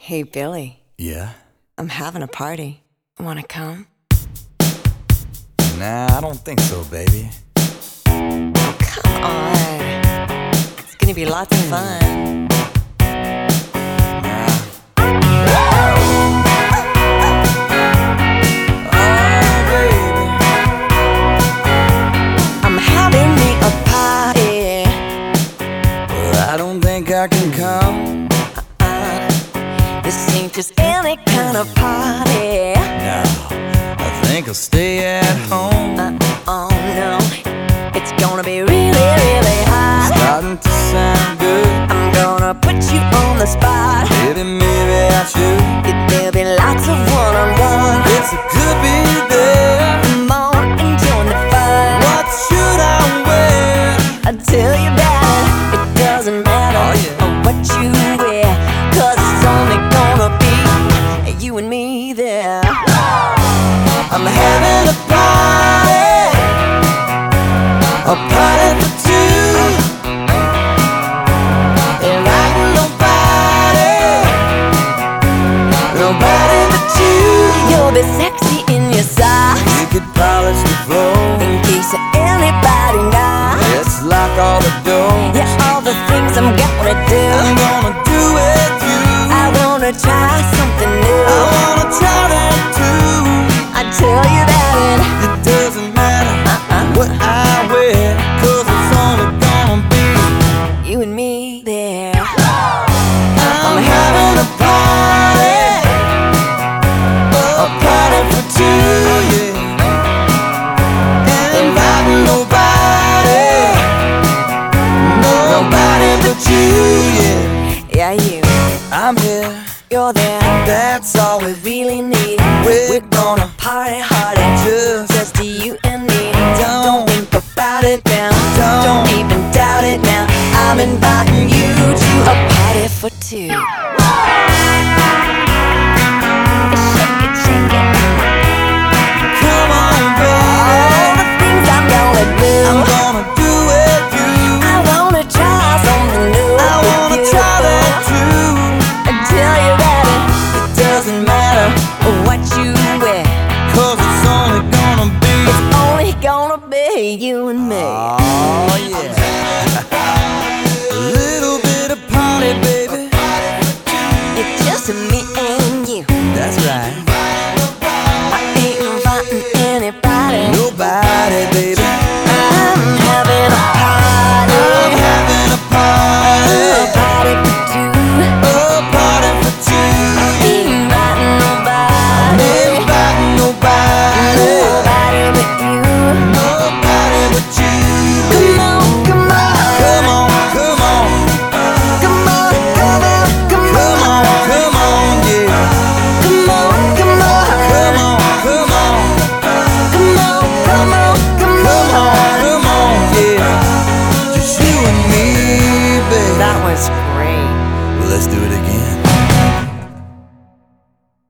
Hey, Billy, Yeah? I'm having a party. Wanna come? Nah, I don't think so, baby. Oh, come on. It's gonna be lots of fun. Nah. I'm having me a party. Well, I don't think I can come. This ain't just any kind of party. No, I think I'll stay at home. Oh no, it's gonna be really, really hot. Starting to sound good. I'm gonna put you on the spot. Baby, maybe I should. There'll be lots of one-on-one. Yes, it could be there. Come on and join the fun. What should I wear? I'll tell you that it doesn't matter what you wear, 'cause it's only gonna be you and me there. I'm having a party for two. Inviting nobody but you. You'll be sexy in your socks, You could polish the floor. in case anybody knocks. Let's lock all the doors. Yeah, all the things I'm gonna do. I'm gonna do it you. I wanna try something new. I wanna try that too. I tell you that It doesn't matter what I wear, 'cause it's only gonna be you and me there. I'm having a party for two, yeah. Inviting nobody but you, yeah. Yeah, you, I'm here, you're there. that's all we Really need. We're gonna party harder. just You and me. Don't think about it now. Don't even doubt it now. I'm inviting you to a party for two. Shake it, shake it. come on, baby. All the things I'm gonna do. I'm gonna do it you. I wanna try something new. I wanna with you. try that too. I tell you that It doesn't matter, what you wear. 'cause it's only gonna be Only gonna be you and me. oh yeah. A little bit of party, baby. It's just me and you. That's right. I ain't inviting anybody. Nobody, baby. I'm having a party. I'm having a party. A party for two. A party for two. Ain't inviting nobody. Inviting nobody. Nobody but you. Nobody but you. Come on, come on. Come on, come on. Come on, come on, come Come on. on, come on, yeah. Come on, come on. Come on, come on. Come on, come on, come Come on. on, come on, yeah. Just you and me, baby. That was great. Well, let's do it again.